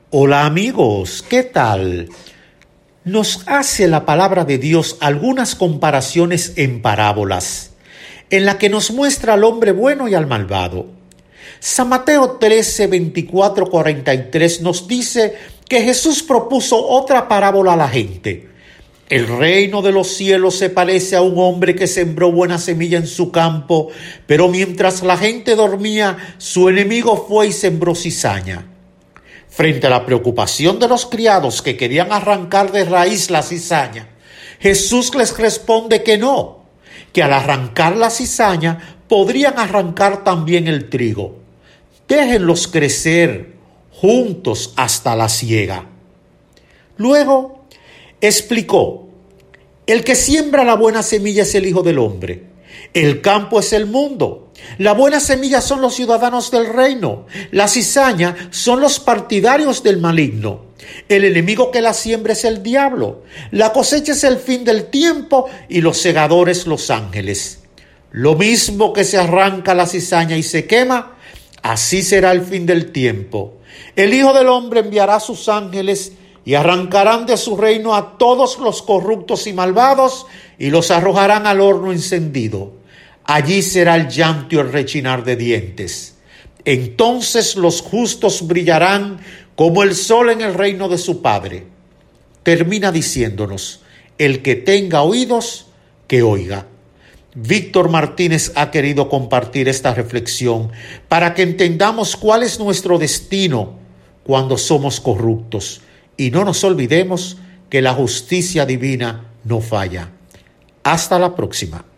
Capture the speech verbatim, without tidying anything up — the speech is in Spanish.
Hola amigos, ¿qué tal? Nos hace la palabra de Dios algunas comparaciones en parábolas, en la que nos muestra al hombre bueno y al malvado. San Mateo trece, veinticuatro, cuarenta y tres nos dice que Jesús propuso otra parábola a la gente. El reino de los cielos se parece a un hombre que sembró buena semilla en su campo, pero mientras la gente dormía, su enemigo fue y sembró cizaña. Frente a la preocupación de los criados que querían arrancar de raíz la cizaña, Jesús les responde que no, que al arrancar la cizaña podrían arrancar también el trigo. Déjenlos crecer juntos hasta la siega. Luego explicó: el que siembra la buena semilla es el Hijo del Hombre. El campo es el mundo. La buena semilla son los ciudadanos del reino. La cizaña son los partidarios del maligno. El enemigo que la siembra es el diablo. La cosecha es el fin del tiempo y los segadores los ángeles. Lo mismo que se arranca la cizaña y se quema, así será el fin del tiempo. El Hijo del Hombre enviará a sus ángeles y arrancarán de su reino a todos los corruptos y malvados y los arrojarán al horno encendido. Allí será el llanto y el rechinar de dientes. Entonces los justos brillarán como el sol en el reino de su Padre. Termina diciéndonos: el que tenga oídos, que oiga. Víctor Martínez ha querido compartir esta reflexión para que entendamos cuál es nuestro destino cuando somos corruptos. Y no nos olvidemos que la justicia divina no falla. Hasta la próxima.